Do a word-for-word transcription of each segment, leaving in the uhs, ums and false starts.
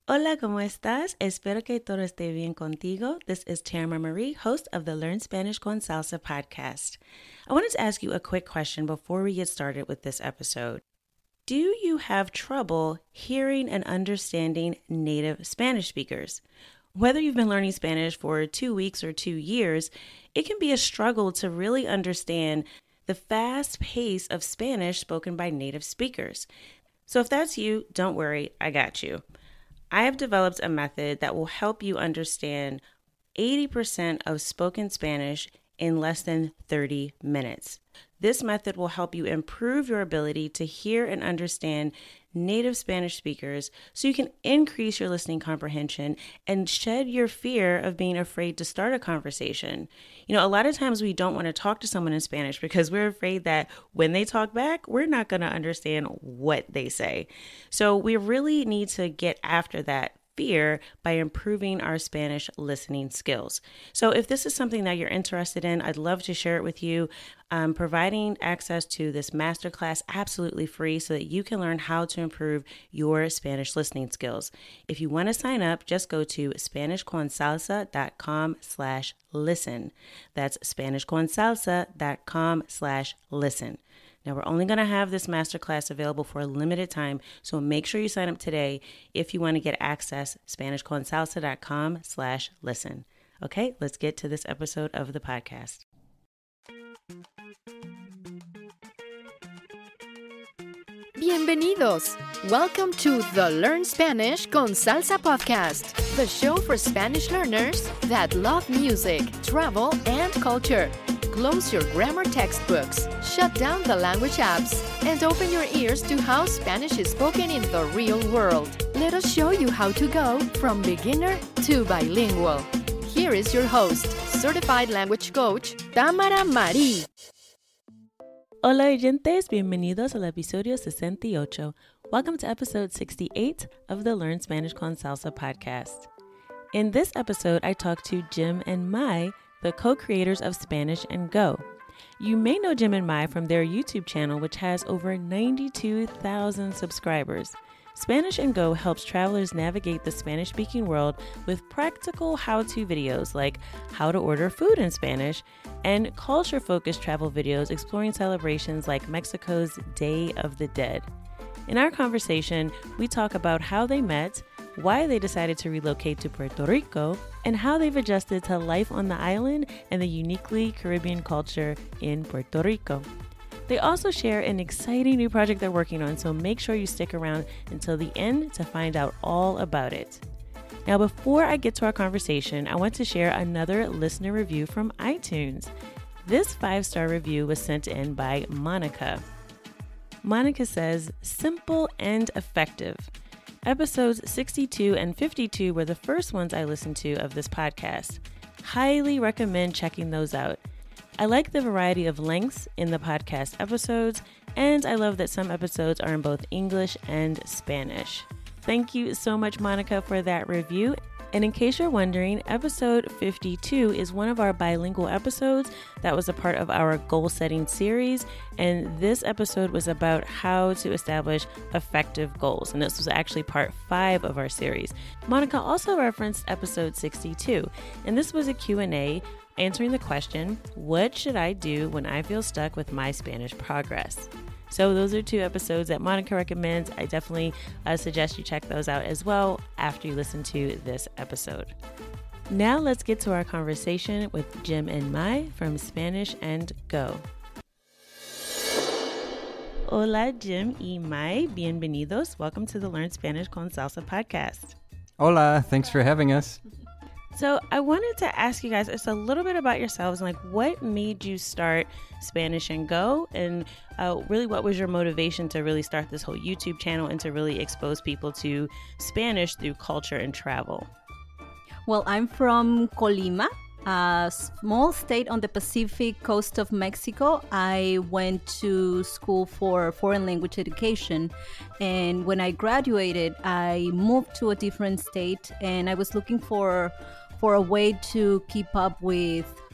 Hola, ¿cómo estás? Espero que todo esté bien contigo. This is Tamara Marie, host of the Learn Spanish con Salsa podcast. I wanted to ask you a quick question before we get started with this episode. Do you have trouble hearing and understanding native Spanish speakers? Whether you've been learning Spanish for two weeks or two years, it can be a struggle to really understand the fast pace of Spanish spoken by native speakers. So if that's you, don't worry, I got you. I have developed a method that will help you understand eighty percent of spoken Spanish in less than thirty minutes. This method will help you improve your ability to hear and understand native Spanish speakers so you can increase your listening comprehension and shed your fear of being afraid to start a conversation. You know, a lot of times we don't want to talk to someone in Spanish because we're afraid that when they talk back, we're not going to understand what they say. So we really need to get after that fear by improving our Spanish listening skills. So if this is something that you're interested in, I'd love to share it with you. I'm providing access to this masterclass absolutely free so that you can learn how to improve your Spanish listening skills. If you want to sign up, just go to SpanishConSalsa.com slash listen. That's SpanishConSalsa.com slash listen. Now, we're only going to have this masterclass available for a limited time, so make sure you sign up today if you want to get access, SpanishConSalsa.com slash listen. Okay, let's get to this episode of the podcast. Bienvenidos! Welcome to the Learn Spanish con Salsa podcast, the show for Spanish learners that love music, travel, and culture. Close your grammar textbooks, shut down the language apps, and open your ears to how Spanish is spoken in the real world. Let us show you how to go from beginner to bilingual. Here is your host, certified language coach, Tamara Marie. Hola, oyentes. Bienvenidos al episodio sesenta y ocho. Welcome to episode sixty-eight of the Learn Spanish con Salsa podcast. In this episode, I talked to Jim and Mai, the co-creators of Spanish and Go. You may know Jim and Mai from their YouTube channel, which has over ninety-two thousand subscribers. Spanish and Go helps travelers navigate the Spanish-speaking world with practical how-to videos like how to order food in Spanish and culture-focused travel videos exploring celebrations like Mexico's Day of the Dead. In our conversation, we talk about how they met, why they decided to relocate to Puerto Rico, and how they've adjusted to life on the island and the uniquely Caribbean culture in Puerto Rico. They also share an exciting new project they're working on, so make sure you stick around until the end to find out all about it. Now, before I get to our conversation, I want to share another listener review from iTunes. This five-star review was sent in by Monica. Monica says, simple and effective. Episodes sixty-two and fifty-two were the first ones I listened to of this podcast. Highly recommend checking those out. I like the variety of lengths in the podcast episodes, and I love that some episodes are in both English and Spanish. Thank you so much, Monica, for that review. And in case you're wondering, episode fifty-two is one of our bilingual episodes that was a part of our goal-setting series, and this episode was about how to establish effective goals, and this was actually part five of our series. Monica also referenced episode sixty-two, and this was a Q and A answering the question, what should I do when I feel stuck with my Spanish progress? So those are two episodes that Monica recommends. I definitely uh, suggest you check those out as well after you listen to this episode. Now let's get to our conversation with Jim and Mai from Spanish and Go. Hola, Jim y Mai. Bienvenidos. Welcome to the Learn Spanish con Salsa podcast. Hola. Thanks for having us. So I wanted to ask you guys just a little bit about yourselves, like what made you start Spanish and Go, and uh, really what was your motivation to really start this whole YouTube channel and to really expose people to Spanish through culture and travel? Well, I'm from Colima, a small state on the Pacific coast of Mexico. I went to school for foreign language education, and when I graduated, I moved to a different state, and I was looking for for a way to keep up with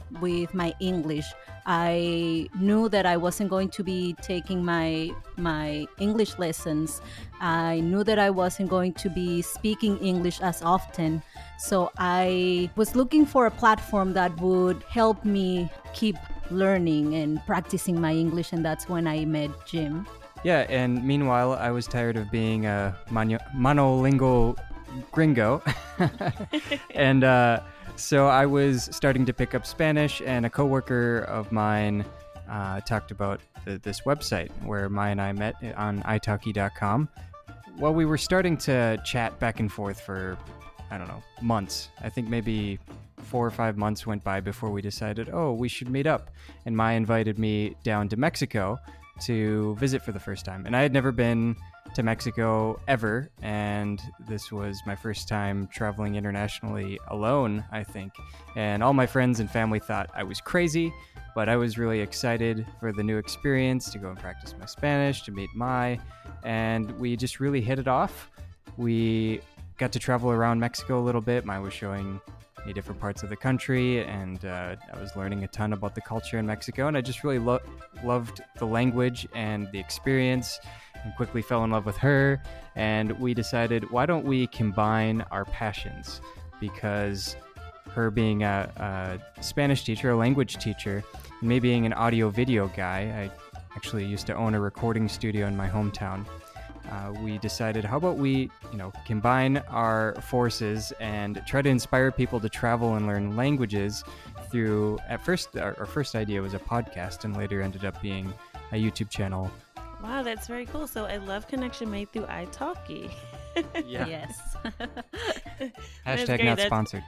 with my English. I knew that I wasn't going to be taking my my English lessons. I knew that I wasn't going to be speaking English as often. So I was looking for a platform that would help me keep learning and practicing my English, and that's when I met Jim. Yeah, and meanwhile, I was tired of being a mano- monolingual gringo. and uh, so I was starting to pick up Spanish, and a coworker of mine uh, talked about the, this website where Maya and I met on italki dot com. Well, we were starting to chat back and forth for, I don't know, months. I think maybe four or five months went by before we decided, oh, we should meet up. And Maya invited me down to Mexico to visit for the first time. And I had never been to Mexico ever, and this was my first time traveling internationally alone, I think. And all my friends and family thought I was crazy, but I was really excited for the new experience, to go and practice my Spanish, to meet Mai, and we just really hit it off. We got to travel around Mexico a little bit. Mai was showing me different parts of the country, and uh, I was learning a ton about the culture in Mexico, and I just really lo- loved the language and the experience, and quickly fell in love with her. And we decided, why don't we combine our passions? Because her being a, a Spanish teacher, a language teacher, and me being an audio video guy, I actually used to own a recording studio in my hometown. Uh, we decided, how about we, you know, combine our forces and try to inspire people to travel and learn languages through, at first, our, our first idea was a podcast, and later ended up being a YouTube channel. Wow, that's very cool. So I love connection made through italki. Yeah. Yes. Hashtag not that's- sponsored.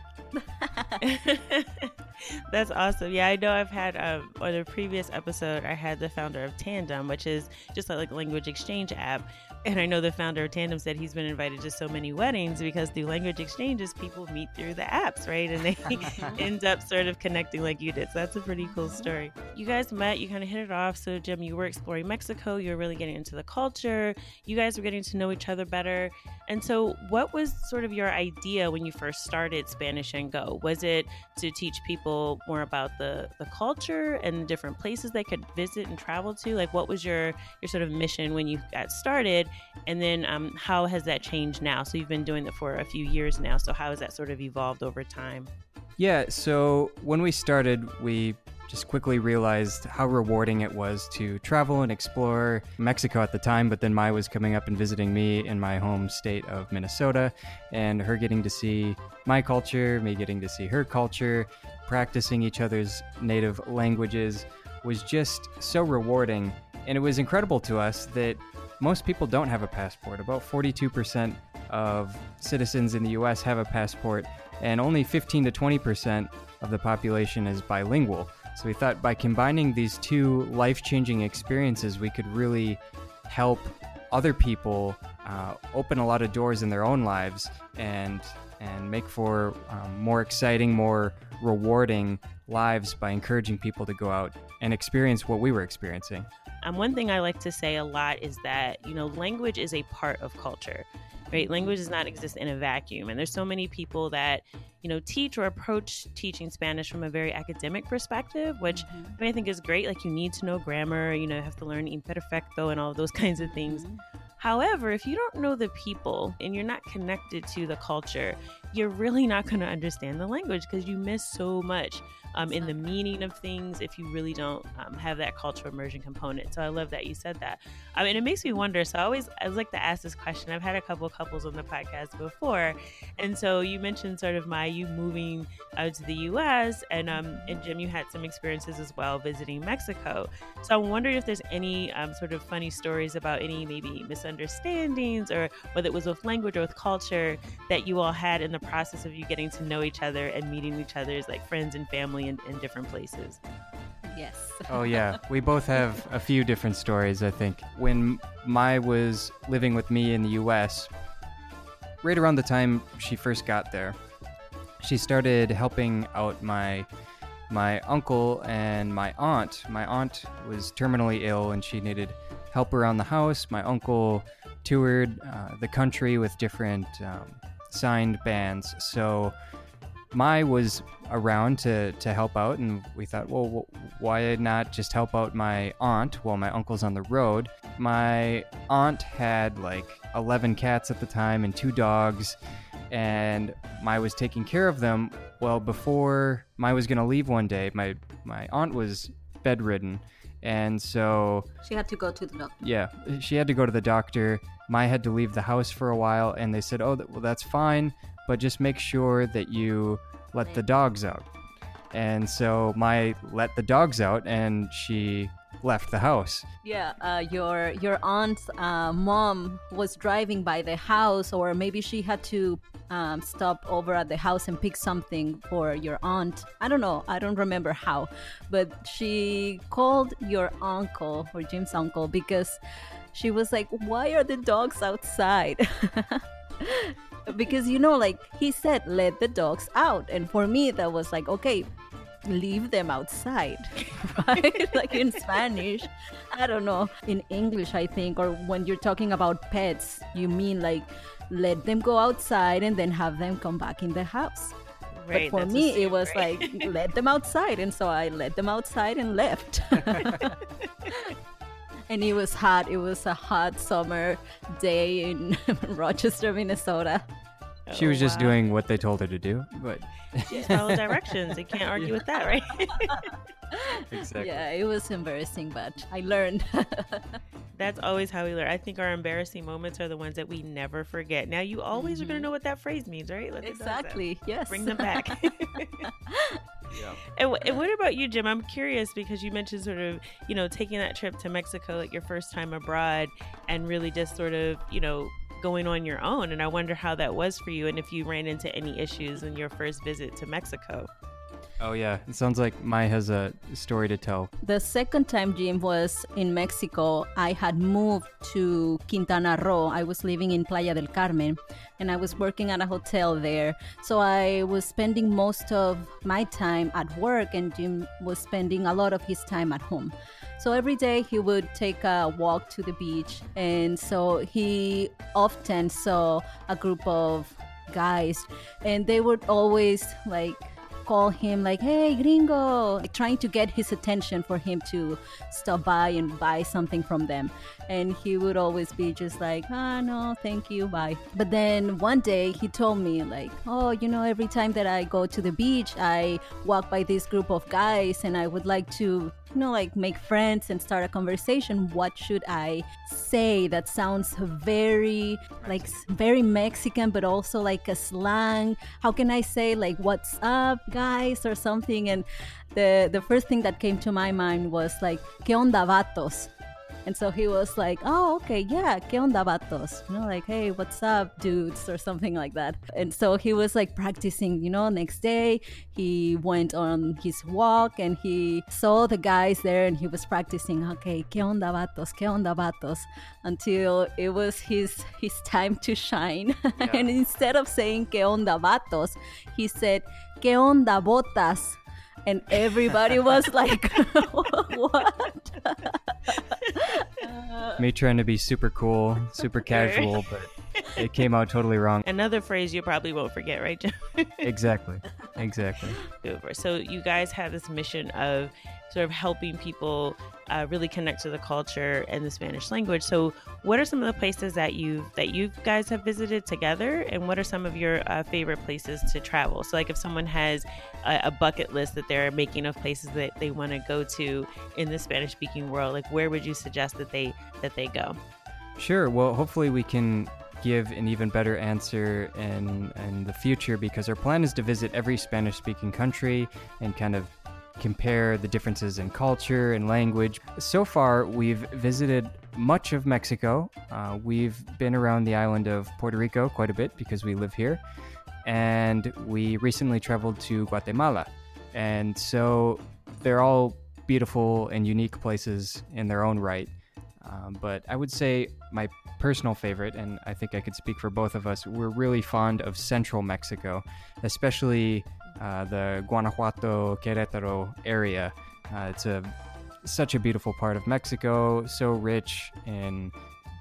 That's awesome. Yeah, I know I've had, um, on a previous episode, I had the founder of Tandem, which is just like a language exchange app. And I know the founder of Tandem said he's been invited to so many weddings because through language exchanges, people meet through the apps, right? And they end up sort of connecting like you did. So that's a pretty cool story. You guys met, you kind of hit it off. So Jim, you were exploring Mexico. You were really getting into the culture. You guys were getting to know each other better. And so what was sort of your idea when you first started Spanish and Go? Was it to teach people more about the, the culture and the different places they could visit and travel to? Like, what was your, your sort of mission when you got started? And then um, how has that changed now? So you've been doing it for a few years now. So how has that sort of evolved over time? Yeah, so when we started, we just quickly realized how rewarding it was to travel and explore Mexico at the time, but then Mai was coming up and visiting me in my home state of Minnesota, and her getting to see my culture, me getting to see her culture, practicing each other's native languages was just so rewarding. And it was incredible to us that most people don't have a passport. About forty-two percent of citizens in the U S have a passport, and only fifteen to twenty percent of the population is bilingual. So we thought by combining these two life-changing experiences, we could really help other people uh, open a lot of doors in their own lives and and make for um, more exciting, more rewarding lives by encouraging people to go out and experience what we were experiencing. Um, one thing I like to say a lot is that, you know, language is a part of culture, right? Language does not exist in a vacuum. And there's so many people that, you know, teach or approach teaching Spanish from a very academic perspective, which mm-hmm. I, mean, I think is great. Like, you need to know grammar, you know, you have to learn imperfecto and all of those kinds of things. Mm-hmm. However, if you don't know the people and you're not connected to the culture, you're really not going to understand the language because you miss so much um, in the meaning of things if you really don't um, have that cultural immersion component. So I love that you said that. I mean, it makes me wonder. So I always, I like to ask this question. I've had a couple of couples on the podcast before. And so you mentioned sort of my, you moving out to the U S and, um, and Jim, you had some experiences as well visiting Mexico. So I'm wondering if there's any um, sort of funny stories about any maybe misunderstandings or whether it was with language or with culture that you all had in the process of you getting to know each other and meeting each other's like friends and family in, in different places. Yes. Oh, yeah. We both have a few different stories, I think. When Mai was living with me in the U S, right around the time she first got there, she started helping out my my uncle and my aunt. My aunt was terminally ill and she needed help around the house. My uncle toured uh, the country with different um, signed bands. So Mai was around to, to help out, and we thought, well, why not just help out my aunt while my uncle's on the road? My aunt had like eleven cats at the time and two dogs, and Mai was taking care of them. Well, before Mai was going to leave one day, my, my aunt was bedridden, and so... She had to go to the doctor. Yeah, she had to go to the doctor. Mai had to leave the house for a while, and they said, oh, well, that's fine, but just make sure that you let the dogs out. And so Mai let the dogs out, and she left the house. Yeah, uh, your your aunt's uh, mom was driving by the house, or maybe she had to um, stop over at the house and pick something for your aunt. I don't know. I don't remember how. But she called your uncle, or Jim's uncle, because she was like, why are the dogs outside? Because, you know, like he said, let the dogs out. And for me, that was like, okay, leave them outside, right? Like in Spanish, I don't know. In English, I think, or when you're talking about pets, you mean like let them go outside and then have them come back in the house. Right, but for that's me, the same, it was right? like, let them outside. And so I let them outside and left. And it was hot. It was a hot summer day in Rochester, Minnesota. She was Oh, just wow. doing what they told her to do, but... Just follow directions. You can't argue with that, right? Exactly. Yeah, it was embarrassing, but I learned. That's always how we learn. I think our embarrassing moments are the ones that we never forget. Now, you always are going to know what that phrase means, right? Let the dogs out. Exactly, yes. Bring them back. Yeah. And, wh- and what about you, Jim? I'm curious because you mentioned sort of, you know, taking that trip to Mexico, like your first time abroad, and really just sort of, you know, going on your own. And I wonder how that was for you and if you ran into any issues in your first visit to Mexico. Oh, yeah. It sounds like Mai has a story to tell. The second time Jim was in Mexico, I had moved to Quintana Roo. I was living in Playa del Carmen, and I was working at a hotel there. So I was spending most of my time at work, and Jim was spending a lot of his time at home. So every day he would take a walk to the beach, and so he often saw a group of guys, and they would always like call him like, hey, gringo, like trying to get his attention for him to stop by and buy something from them. And he would always be just like, ah, no, thank you, bye. But then one day he told me like, oh, you know, every time that I go to the beach, I walk by this group of guys and I would like to, you know, like make friends and start a conversation. What should I say that sounds very, like, very Mexican, but also like a slang? How can I say like, what's up, guys, or something? And the the first thing that came to my mind was like, ¿Qué onda, vatos? And so he was like, oh, okay, yeah, ¿Qué onda, vatos? You know, like, hey, what's up, dudes, or something like that. And so he was like practicing, you know, next day he went on his walk and he saw the guys there and he was practicing, okay, ¿Qué onda, vatos? ¿Qué onda, vatos? Until it was his, his time to shine. Yeah. And instead of saying ¿Qué onda, vatos? He said, ¿Qué onda, botas? And everybody was like, what? Me trying to be super cool, super casual, but it came out totally wrong. Another phrase you probably won't forget, right, Jim? Exactly. Exactly. Over. So you guys have this mission of sort of helping people uh, really connect to the culture and the Spanish language. So what are some of the places that you that you guys have visited together, and what are some of your uh, favorite places to travel? So like if someone has a, a bucket list that they're making of places that they want to go to in the Spanish speaking world, like where would you suggest that they that they go? Sure. Well, hopefully we can give an even better answer in in the future, because our plan is to visit every Spanish-speaking country and kind of compare the differences in culture and language. So far, we've visited much of Mexico. Uh, we've been around the island of Puerto Rico quite a bit because we live here. And we recently traveled to Guatemala. And so they're all beautiful and unique places in their own right. Um, but I would say my personal favorite, and I think I could speak for both of us, we're really fond of central Mexico, especially uh, the Guanajuato, Querétaro area. Uh, it's a such a beautiful part of Mexico, so rich in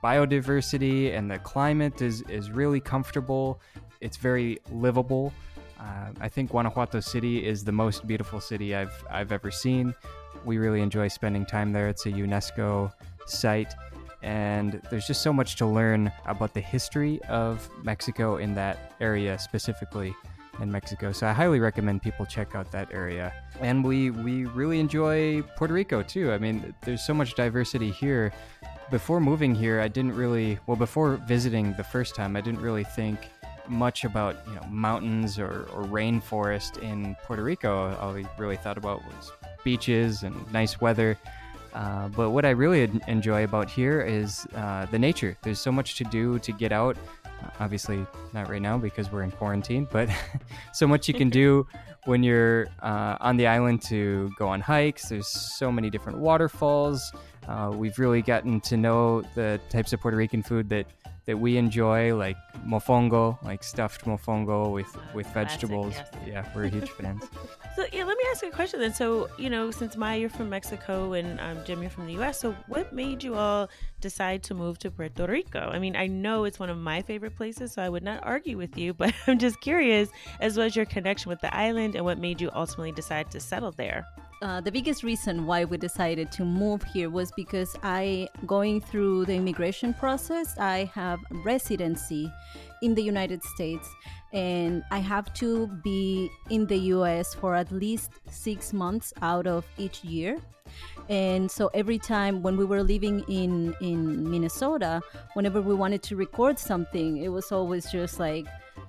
biodiversity, and the climate is, is really comfortable. It's very livable. Uh, I think Guanajuato City is the most beautiful city I've I've ever seen. We really enjoy spending time there. It's a UNESCO site, and there's just so much to learn about the history of Mexico in that area specifically in Mexico. So I highly recommend people check out that area. And we we really enjoy Puerto Rico too. I mean, there's so much diversity here. Before moving here, I didn't really, well, before visiting the first time, I didn't really think much about, you know, mountains or, or rainforest in Puerto Rico. All I really thought about was beaches and nice weather. Uh, but what I really enjoy about here is uh, the nature. There's so much to do to get out. Uh, obviously not right now because we're in quarantine, but so much you can do when you're uh, on the island to go on hikes. There's so many different waterfalls. Uh, we've really gotten to know the types of Puerto Rican food that that we enjoy, like mofongo, like stuffed mofongo with, with Classic, vegetables. yes. Yeah, we're huge fans. So yeah, let me ask you a question then. So, you know, since Maya, you're from Mexico and um, Jim, you're from the U S, so what made you all decide to move to Puerto Rico? I mean, I know it's one of my favorite places, so I would not argue with you, but I'm just curious, as well as your connection with the island and what made you ultimately decide to settle there. Uh, the biggest reason why we decided to move here was because I, going through the immigration process, I have residency in the United States, and I have to be in the U S for at least six months out of each year. And so every time when we were living in, in Minnesota, whenever we wanted to record something, it was always just like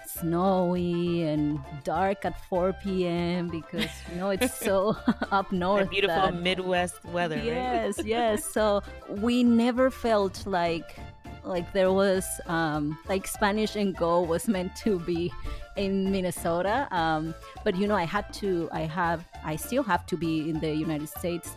snowy and dark at four p.m. because, you know, it's so up north. That beautiful that, Midwest weather, yes, right? yes. So we never felt like like there was um, like Spanish and Go was meant to be in Minnesota. Um, but, you know, I had to, I have, I still have to be in the United States.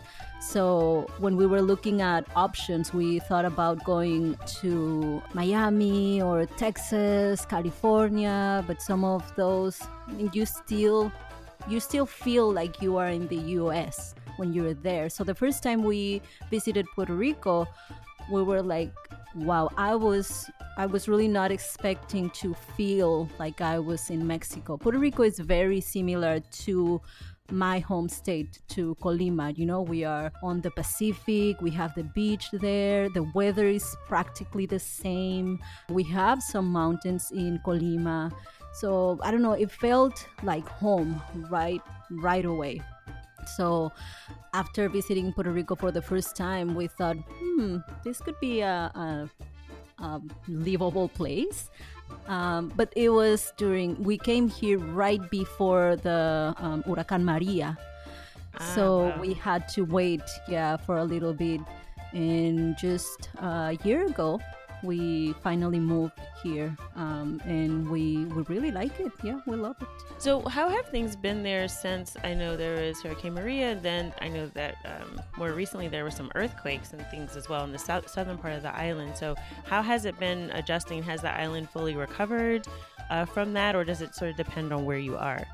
So when we were looking at options, we thought about going to Miami or Texas, California, but some of those, you still, you still feel like you are in the U S when you're there. So the first time we visited Puerto Rico, we were like, wow, I was I was really not expecting to feel like I was in Mexico. Puerto Rico is very similar to my home state, to Colima. You know, we are on the Pacific, we have the beach there, the weather is practically the same. We have some mountains in Colima. So I don't know, it felt like home right right away. So after visiting Puerto Rico for the first time, we thought, hmm, this could be a, a, a livable place. Um, but it was during, we came here right before the um, Huracán Maria. Ah, so wow. we had to wait, yeah, for a little bit. And just a year ago, we finally moved here, um, and we, we really like it. Yeah, we love it. So how have things been there since, I know there was Hurricane Maria, and then I know that um, more recently there were some earthquakes and things as well in the south, southern part of the island. So how has it been adjusting? Has the island fully recovered uh, from that, or does it sort of depend on where you are?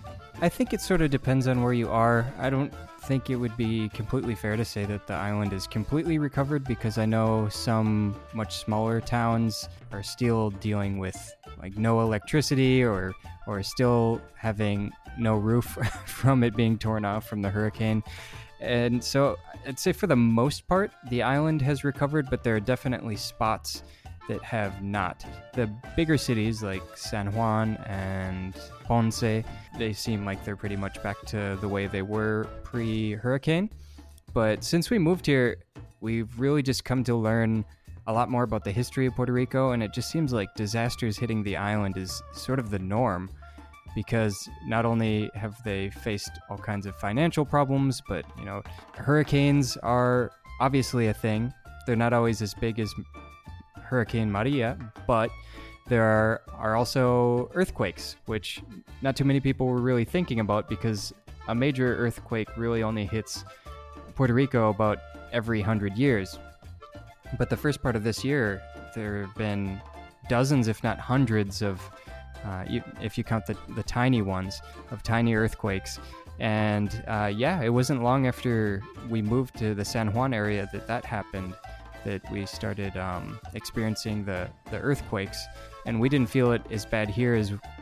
I think it sort of depends on where you are. I don't think it would be completely fair to say that the island is completely recovered, because I know some much smaller towns are still dealing with like no electricity or or still having no roof from it being torn off from the hurricane. And so I'd say for the most part, the island has recovered, but there are definitely spots that have not. The bigger cities like San Juan and Ponce, they seem like they're pretty much back to the way they were pre-hurricane. But since we moved here, we've really just come to learn a lot more about the history of Puerto Rico, and it just seems like disasters hitting the island is sort of the norm, because not only have they faced all kinds of financial problems, but, you know, hurricanes are obviously a thing. They're not always as big as Hurricane Maria, but there are, are also earthquakes, which not too many people were really thinking about, because a major earthquake really only hits Puerto Rico about every hundred years. But the first part of this year, there have been dozens, if not hundreds of, uh, you, if you count the, the tiny ones, of tiny earthquakes. And uh, yeah, it wasn't long after we moved to the San Juan area that that happened, that we started um, experiencing the, the earthquakes. And we didn't feel it as bad here as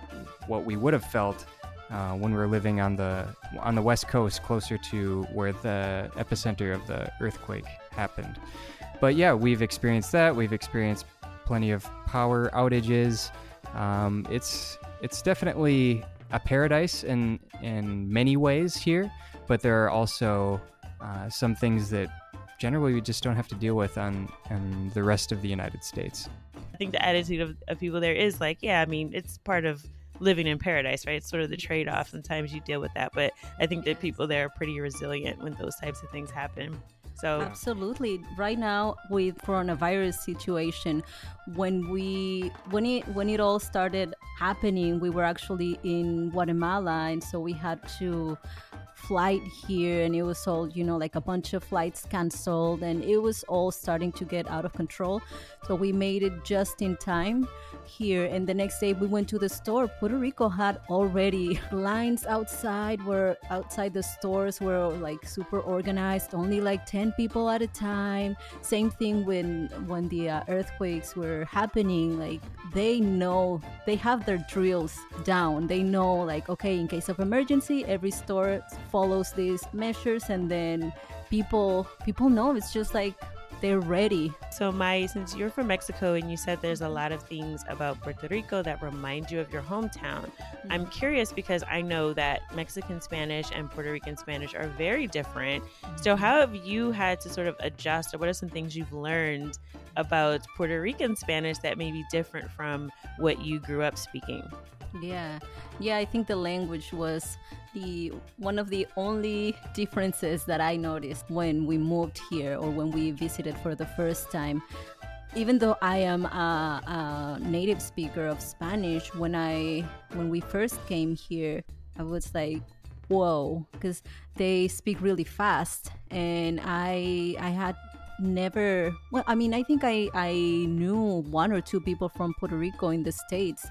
what we would have felt uh, when we were living on the on the West Coast, closer to where the epicenter of the earthquake happened. But yeah, we've experienced that. We've experienced plenty of power outages. Um, it's it's definitely a paradise in in many ways here, but there are also uh, some things that generally we just don't have to deal with on, on the rest of the United States. I think the attitude of, of people there is like, yeah, I mean, it's part of living in paradise, right? It's sort of the trade-off. Sometimes you deal with that, but I think that people there are pretty resilient when those types of things happen. So absolutely. Right now with coronavirus situation, when we when it when it all started happening, we were actually in Guatemala, and so we had to flight here, and it was all, you know, like a bunch of flights canceled, and it was all starting to get out of control. So we made it just in time here, and the next day we went to the store. Puerto Rico had already lines outside were outside the stores were like super organized, only like ten people at a time. Same thing when when the uh, earthquakes were happening. Like they know, they have their drills down. They know, like, okay, in case of emergency, every store follows these measures, and then people people know. It's just like they're ready. So Mai, since you're from Mexico and you said there's a lot of things about Puerto Rico that remind you of your hometown, mm-hmm. I'm curious because I know that Mexican Spanish and Puerto Rican Spanish are very different. Mm-hmm. So how have you had to sort of adjust, or what are some things you've learned about Puerto Rican Spanish that may be different from what you grew up speaking? Yeah, yeah, I think the language was the one of the only differences that I noticed when we moved here or when we visited for the first time. Even though I am a, a native speaker of Spanish, when I when we first came here, I was like, whoa, because they speak really fast, and I I had never, well, I mean, I think I, I knew one or two people from Puerto Rico in the States,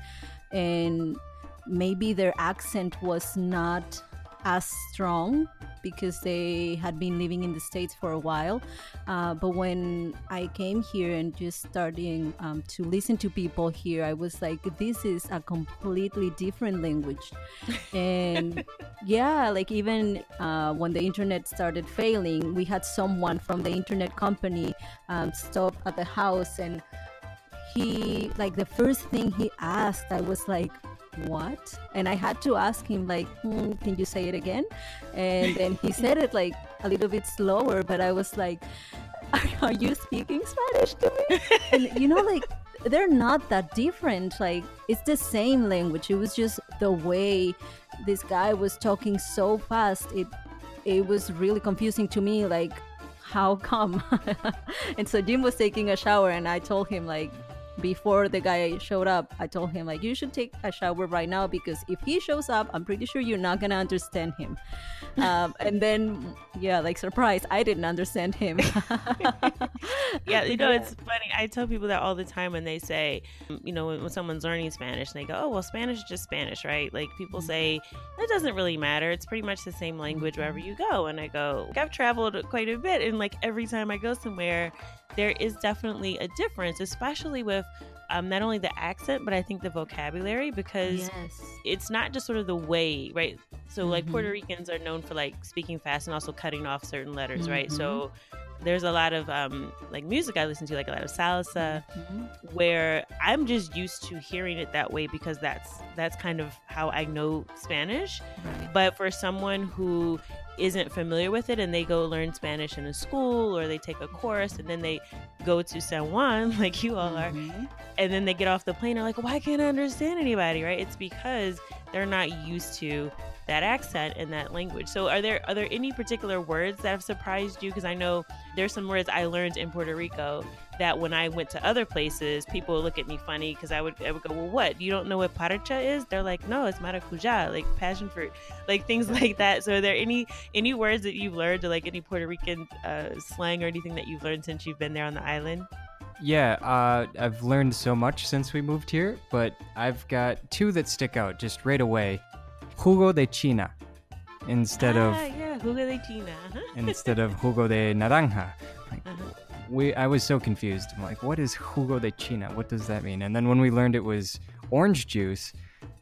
and maybe their accent was not as strong because they had been living in the States for a while. Uh, but when I came here and just starting um, to listen to people here, I was like, this is a completely different language. And yeah, like even uh, when the internet started failing, we had someone from the internet company um, stop at the house, and he, like the first thing he asked, I was like, what? And I had to ask him like, hmm, can you say it again? And then he said it like a little bit slower, but I was like, are you speaking Spanish to me? And you know, like they're not that different. Like it's the same language. It was just the way this guy was talking so fast. It it was really confusing to me. Like, how come? And so Jim was taking a shower, and I told him like, before the guy showed up, I told him like, you should take a shower right now, because if he shows up, I'm pretty sure you're not gonna understand him. Um, and then yeah, like surprise, I didn't understand him. Yeah, you know, it's funny. I tell people that all the time when they say, you know, when, when someone's learning Spanish, and they go, oh, well, Spanish is just Spanish, right? Like people say, it doesn't really matter. It's pretty much the same language wherever you go. And I go, I've traveled quite a bit, and like every time I go somewhere, there is definitely a difference, especially with um, not only the accent, but I think the vocabulary, because yes. It's not just sort of the way, right? So mm-hmm. like Puerto Ricans are known for like speaking fast and also cutting off certain letters, mm-hmm. right? So there's a lot of um, like music I listen to, like a lot of salsa, mm-hmm. where I'm just used to hearing it that way because that's that's kind of how I know Spanish. Right. But for someone who isn't familiar with it and they go learn Spanish in a school, or they take a course and then they go to San Juan like you all are, mm-hmm. and then they get off the plane, they're like, why can't I understand anybody, right? It's because they're not used to that accent and that language. So are there are there any particular words that have surprised you? Because I know there's some words I learned in Puerto Rico that when I went to other places, people would look at me funny because I would I would go, well, what? You don't know what paracha is? They're like, no, it's maracuja, like passion fruit, like things like that. So are there any any words that you've learned, or like any Puerto Rican uh, slang or anything that you've learned since you've been there on the island? Yeah, uh, I've learned so much since we moved here, but I've got two that stick out just right away. Jugo de China instead ah, of yeah, jugo de China uh-huh. instead of jugo de naranja. Like, uh-huh. we I was so confused. I'm like, what is jugo de China? What does that mean? And then when we learned it was orange juice,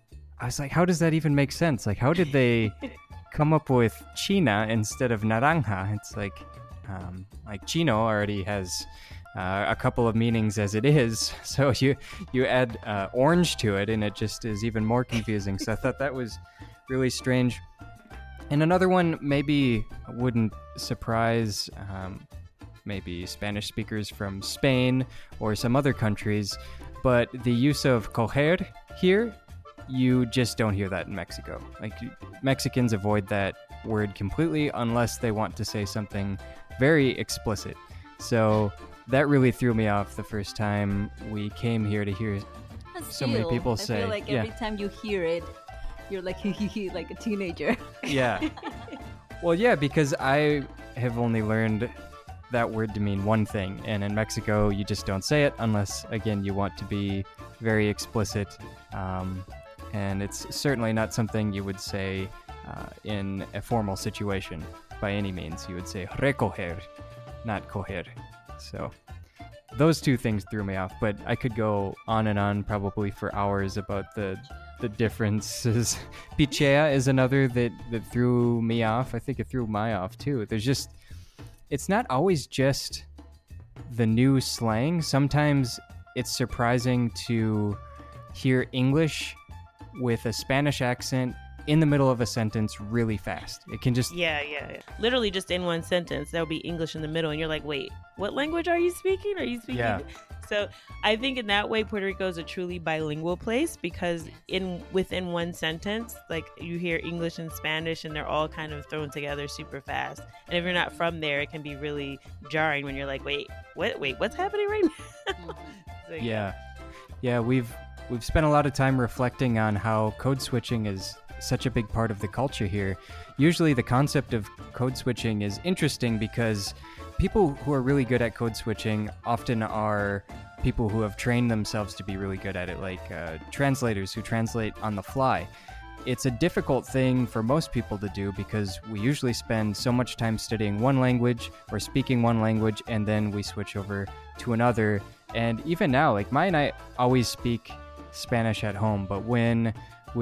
I was like, how does that even make sense? Like, how did they come up with China instead of naranja? It's like, um, like chino already has uh, a couple of meanings as it is. So you, you add uh, orange to it and it just is even more confusing. So I thought that was really strange. And another one maybe wouldn't surprise um, maybe Spanish speakers from Spain or some other countries, but the use of coger here, you just don't hear that in Mexico. Like, Mexicans avoid that word completely unless they want to say something very explicit. So that really threw me off the first time we came here to hear so many people say. I feel like every yeah. time you hear it, you're like like a teenager. Yeah. Well, yeah, because I have only learned that word to mean one thing, and in Mexico you just don't say it unless, again, you want to be very explicit, um, and it's certainly not something you would say uh, in a formal situation by any means. You would say recoger, not coger. So those two things threw me off, but I could go on and on probably for hours about the the differences. Pichea is another that, that threw me off. I think it threw my off too. There's just, it's not always just the new slang. Sometimes it's surprising to hear English with a Spanish accent in the middle of a sentence really fast. It can just... Yeah, yeah, yeah. Literally just in one sentence, there'll be English in the middle, and you're like, wait, what language are you speaking? Are you speaking... Yeah. So I think in that way, Puerto Rico is a truly bilingual place because in within one sentence, like you hear English and Spanish and they're all kind of thrown together super fast. And if you're not from there, it can be really jarring when you're like, wait, what? Wait, what's happening right now? So, yeah. Yeah, we've we've spent a lot of time reflecting on how code switching is such a big part of the culture here. Usually the concept of code switching is interesting because people who are really good at code switching often are people who have trained themselves to be really good at it, like uh, translators who translate on the fly. It's a difficult thing for most people to do because we usually spend so much time studying one language or speaking one language and then we switch over to another. And even now, like Maya and I always speak Spanish at home, but when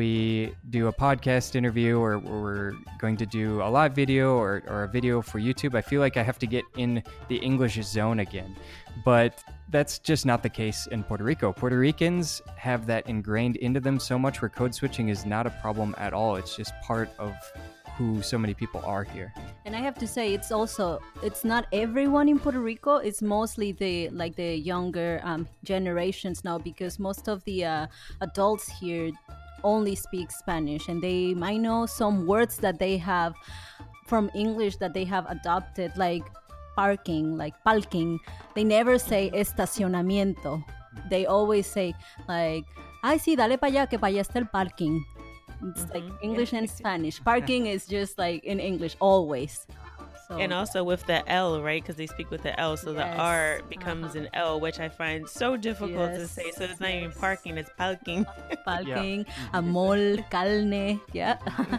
we do a podcast interview or we're going to do a live video or, or a video for YouTube, I feel like I have to get in the English zone again. But that's just not the case in Puerto Rico. Puerto Ricans have that ingrained into them so much where code switching is not a problem at all. It's just part of who so many people are here. And I have to say, it's also, it's not everyone in Puerto Rico. It's mostly the like the younger um, generations now, because most of the uh, adults here only speak Spanish, and they might know some words that they have from English that they have adopted, like parking, like parking. They never say estacionamiento. They always say like, ay, sí, dale para allá, que para allá está el parking. It's mm-hmm. like English and Spanish. Parking is just like in English always. So. And also with the L, right? Because they speak with the L, so yes. the R becomes uh-huh. an L, which I find so difficult yes. to say. So it's not yes. even parking, it's palking. Palking, yeah. a mall, carne, yeah.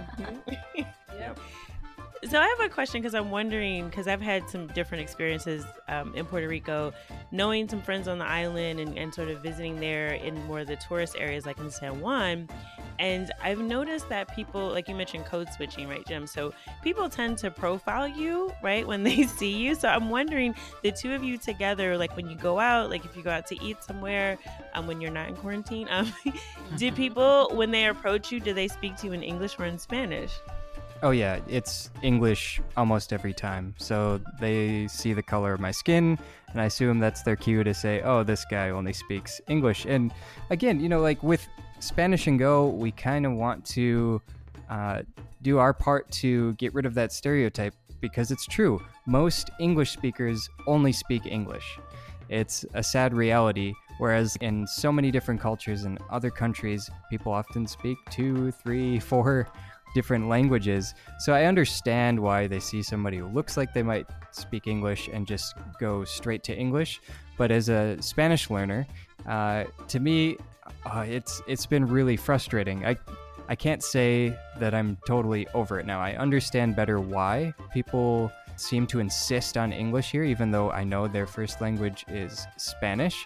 Yep. So I have a question because I'm wondering, because I've had some different experiences um, in Puerto Rico, knowing some friends on the island and, and sort of visiting there in more of the tourist areas like in San Juan. And I've noticed that people, like you mentioned code switching, right, Jim? So people tend to profile you, right, when they see you. So I'm wondering, the two of you together, like when you go out, like if you go out to eat somewhere, um, when you're not in quarantine, um, do people, when they approach you, do they speak to you in English or in Spanish? Oh yeah, it's English almost every time. So they see the color of my skin, and I assume that's their cue to say, oh, this guy only speaks English. And again, you know, like with Spanish and Go, we kind of want to uh, do our part to get rid of that stereotype, because it's true. Most English speakers only speak English. It's a sad reality, whereas in so many different cultures and other countries, people often speak two, three, four different languages. So I understand why they see somebody who looks like they might speak English and just go straight to English. But as a Spanish learner, uh, to me, uh, it's it's been really frustrating. I I can't say that I'm totally over it now. I understand better why people seem to insist on English here, even though I know their first language is Spanish.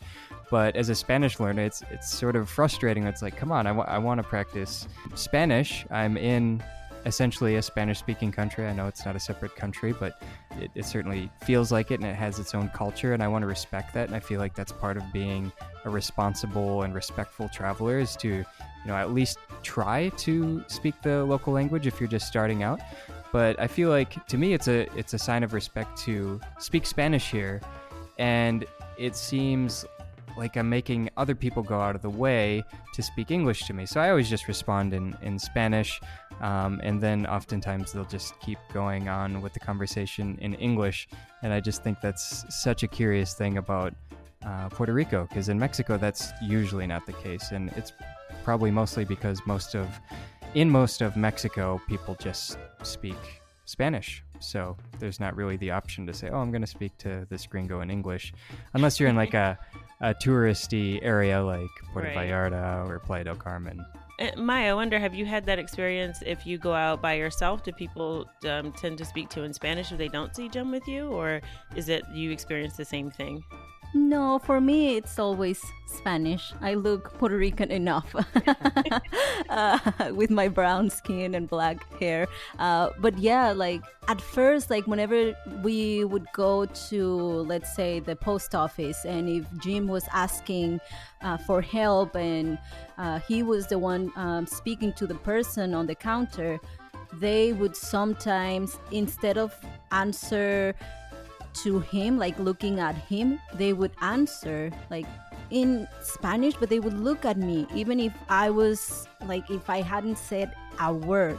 But as a Spanish learner, it's it's sort of frustrating. It's like, come on, I, w- I want to practice Spanish. I'm in essentially a Spanish-speaking country. I know it's not a separate country, but it, it certainly feels like it, and it has its own culture, and I want to respect that. And I feel like that's part of being a responsible and respectful traveler, is to, you know, at least try to speak the local language if you're just starting out. But I feel like, to me, it's a it's a sign of respect to speak Spanish here, and it seems like I'm making other people go out of the way to speak English to me. So I always just respond in, in Spanish, um, and then oftentimes they'll just keep going on with the conversation in English. And I just think that's such a curious thing about uh, Puerto Rico, because in Mexico, that's usually not the case. And it's probably mostly because most of, in most of Mexico, people just speak Spanish. So there's not really the option to say, oh, I'm going to speak to this gringo in English, unless you're in like a, a touristy area like Puerto Right. Vallarta or Playa del Carmen. Uh, Maya, I wonder, have you had that experience if you go out by yourself? Do people um, tend to speak to you in Spanish if they don't see Jem with you? Or is it you experience the same thing? No, for me, it's always Spanish. I look Puerto Rican enough uh, with my brown skin and black hair. Uh, but yeah, like at first, like whenever we would go to, let's say, the post office, and if Jim was asking uh, for help and uh, he was the one um, speaking to the person on the counter, they would sometimes, instead of answer to him, like looking at him, they would answer like in Spanish, but they would look at me even if I was like, if I hadn't said a word.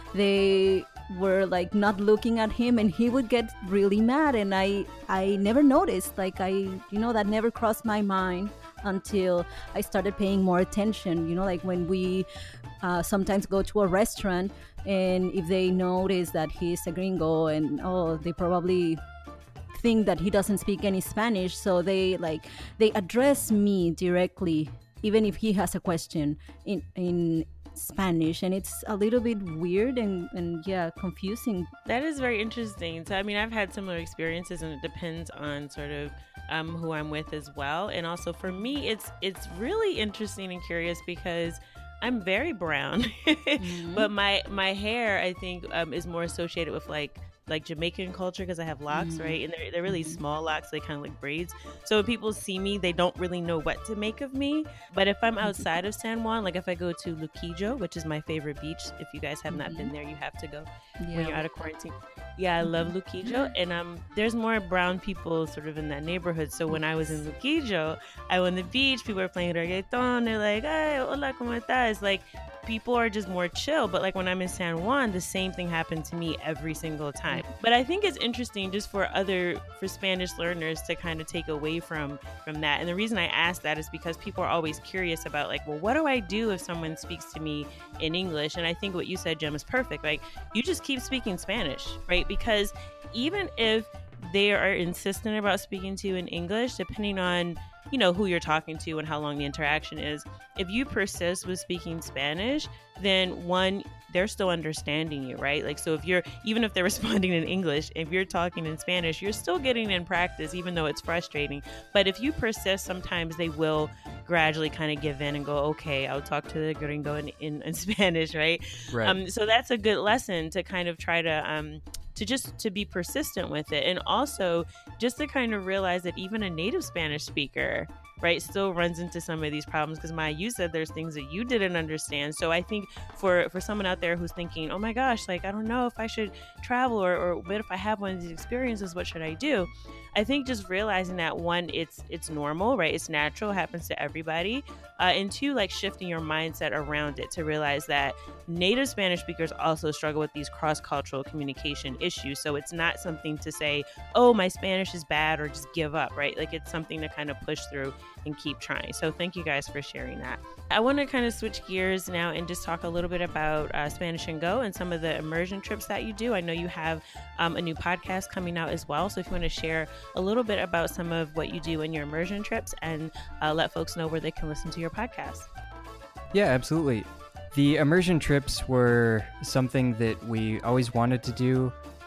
They were like not looking at him, and he would get really mad, and I I never noticed, like I you know that never crossed my mind until I started paying more attention. You know, like when we uh, sometimes go to a restaurant, and if they notice that he's a gringo, and oh, they probably think that he doesn't speak any Spanish, so they like they address me directly even if he has a question in in Spanish, and it's a little bit weird and and yeah, confusing. That is very interesting. So I mean, I've had similar experiences, and it depends on sort of um, who I'm with as well. And also for me, it's it's really interesting and curious because I'm very brown, mm-hmm. but my my hair, I think, um, is more associated with like like Jamaican culture because I have locks, mm-hmm. right? And they're, they're really mm-hmm. small locks, they kind of like braids. So when people see me, they don't really know what to make of me. But if I'm outside of San Juan, like if I go to Luquillo, which is my favorite beach, if you guys have not mm-hmm. been there, you have to go yeah. when you're out of quarantine. Yeah, I love Luquillo. And um, there's more brown people sort of in that neighborhood. So when I was in Luquillo, I went to the beach, people were playing reggaeton. They're like, hey, hola, ¿cómo estás? Like, people are just more chill. But like when I'm in San Juan, the same thing happened to me every single time. But I think it's interesting just for other, for Spanish learners to kind of take away from, from that. And the reason I ask that is because people are always curious about like, well, what do I do if someone speaks to me in English? And I think what you said, Jem, is perfect. Like, you just keep speaking Spanish, right? Because even if they are insistent about speaking to you in English, depending on, you know, who you're talking to and how long the interaction is, if you persist with speaking Spanish, then one, they're still understanding you, right? Like, so if you're, even if they're responding in English, if you're talking in Spanish, you're still getting in practice, even though it's frustrating. But if you persist, sometimes they will gradually kind of give in and go, okay, I'll talk to the gringo in, in, in Spanish, right? Right. Um, so that's a good lesson to kind of try to, um, to just to be persistent with it. And also just to kind of realize that even a native Spanish speaker, right, still runs into some of these problems, because Maya, you said there's things that you didn't understand. So I think for for someone out there who's thinking, oh my gosh, like I don't know if I should travel, or, or what if I have one of these experiences, what should I do? I think just realizing that, one, it's it's normal, right? It's natural, it happens to everybody. Uh, and two, like shifting your mindset around it to realize that native Spanish speakers also struggle with these cross-cultural communication issues. So it's not something to say, oh, my Spanish is bad, or just give up, right? Like it's something to kind of push through and keep trying. So thank you guys for sharing that. I want to kind of switch gears now and just talk a little bit about uh, Spanish and Go and some of the immersion trips that you do. I know you have um, a new podcast coming out as well. So if you want to share a little bit about some of what you do in your immersion trips, and uh, let folks know where they can listen to your podcast. Yeah, absolutely. The immersion trips were something that we always wanted to do,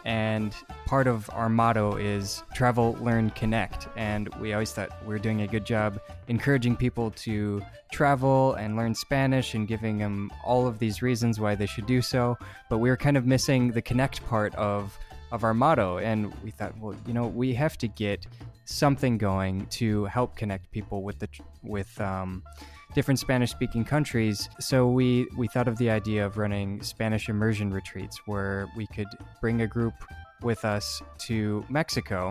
And part of our motto is travel, learn, connect. And we always thought we were doing a good job encouraging people to travel and learn Spanish and giving them all of these reasons why they should do so. But we were kind of missing the connect part of, of our motto. And we thought, well, you know, we have to get something going to help connect people with the with um, different Spanish-speaking countries. So we, we thought of the idea of running Spanish immersion retreats where we could bring a group with us to Mexico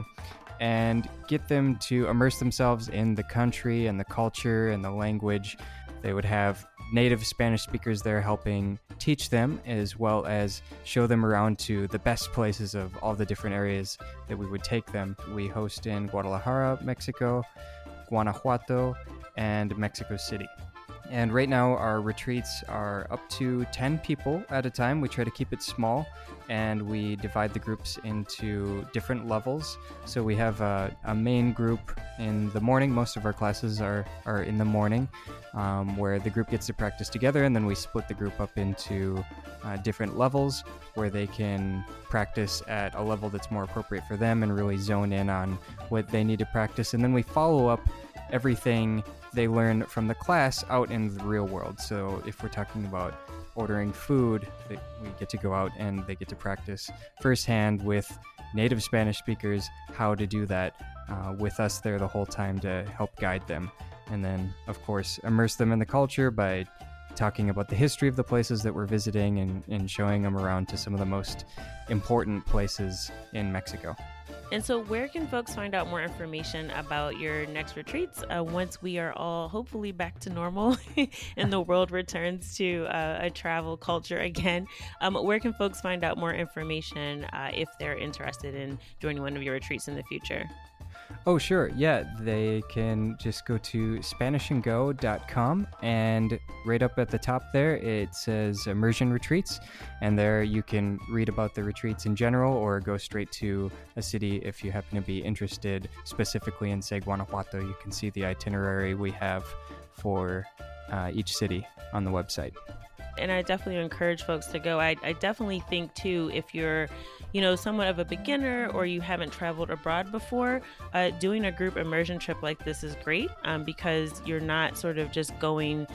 and get them to immerse themselves in the country and the culture and the language. They would have native Spanish speakers there helping teach them, as well as show them around to the best places of all the different areas that we would take them. We host in Guadalajara, Mexico, Guanajuato, and Mexico City. And right now our retreats are up to ten people at a time. We try to keep it small, and we divide the groups into different levels. So we have a, a main group in the morning. Most of our classes are, are in the morning, um, where the group gets to practice together, and then we split the group up into uh, different levels where they can practice at a level that's more appropriate for them and really zone in on what they need to practice. And then we follow up everything they learn from the class out in the real world. So if we're talking about ordering food, they, we get to go out and they get to practice firsthand with native Spanish speakers how to do that uh, with us there the whole time to help guide them. And then, of course, immerse them in the culture by talking about the history of the places that we're visiting and, and showing them around to some of the most important places in Mexico. And so where can folks find out more information about your next retreats uh, once we are all hopefully back to normal and the world returns to uh, a travel culture again? Um, where can folks find out more information uh, if they're interested in joining one of your retreats in the future? Oh, sure. Yeah, they can just go to spanish and go dot com, and right up at the top there, it says Immersion Retreats, and there you can read about the retreats in general or go straight to a city if you happen to be interested specifically in, say, Guanajuato. You can see the itinerary we have for uh, each city on the website. And I definitely encourage folks to go. I, I definitely think, too, if you're, you know, somewhat of a beginner or you haven't traveled abroad before, uh, doing a group immersion trip like this is great um, because you're not sort of just going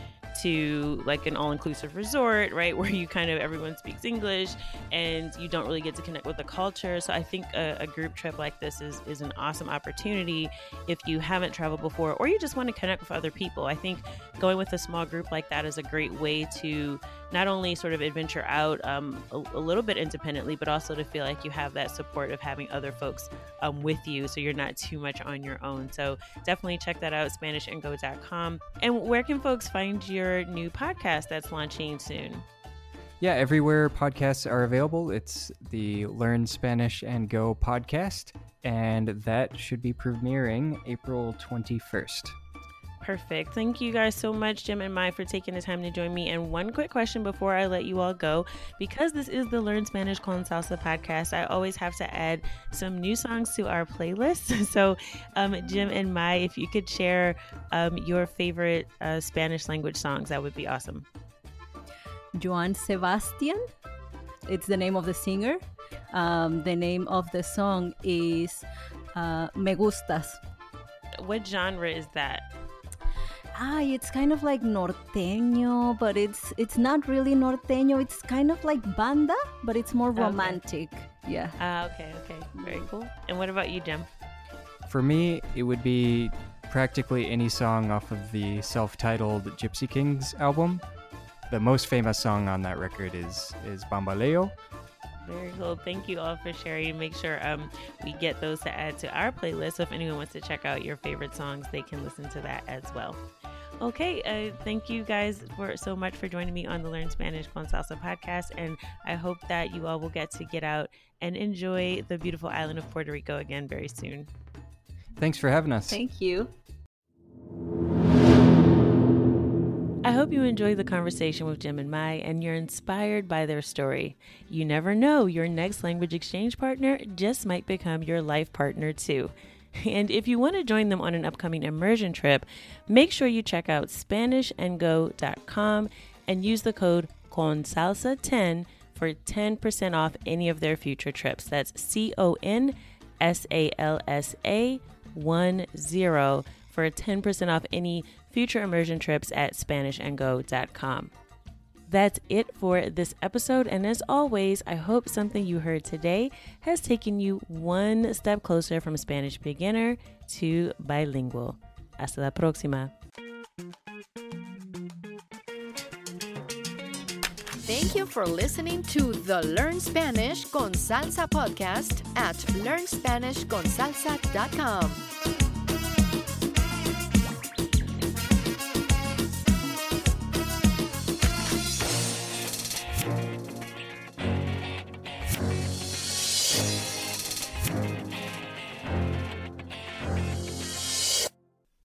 to like an all-inclusive resort, right, where you kind of everyone speaks English and you don't really get to connect with the culture. So I think a, a group trip like this is is an awesome opportunity if you haven't traveled before or you just want to connect with other people. I think going with a small group like that is a great way to not only sort of adventure out um, a, a little bit independently, but also to feel like you have that support of having other folks um, with you so you're not too much on your own. So definitely check that out, spanish and go dot com. And where can folks find your new podcast that's launching soon? Yeah, everywhere podcasts are available. It's the Learn Spanish and Go podcast, and that should be premiering April twenty-first. Perfect. Thank you guys so much, Jim and Mai, for taking the time to join me. And one quick question before I let you all go. Because this is the Learn Spanish con Salsa podcast, I always have to add some new songs to our playlist. So, um, Jim and Mai, if you could share um, your favorite uh, Spanish language songs, that would be awesome. Joan Sebastian. It's the name of the singer. Um, the name of the song is uh, Me Gustas. What genre is that? Ah, it's kind of like norteño, but it's it's not really norteño. It's kind of like banda, but it's more romantic. Okay. Yeah. Ah, uh, okay, okay. Very cool. And what about you, Jim? For me, it would be practically any song off of the self-titled Gypsy Kings album. The most famous song on that record is is Bambaleo. Very cool. Thank you all for sharing. Make sure um, we get those to add to our playlist. So if anyone wants to check out your favorite songs, they can listen to that as well. Okay, uh, thank you guys for so much for joining me on the Learn Spanish con Salsa podcast, and I hope that you all will get to get out and enjoy the beautiful island of Puerto Rico again very soon. Thanks for having us. Thank you. I hope you enjoyed the conversation with Jim and Mai and you're inspired by their story. You never know, your next language exchange partner just might become your life partner too. And if you want to join them on an upcoming immersion trip, make sure you check out spanish and go dot com and use the code con salsa ten for ten percent off any of their future trips. That's C O N S A L S A one zero for ten percent off any future immersion trips at Spanish and Go dot com. That's it for this episode, and as always, I hope something you heard today has taken you one step closer from Spanish beginner to bilingual. Hasta la próxima. Thank you for listening to the Learn Spanish con Salsa podcast at learn spanish con salsa dot com.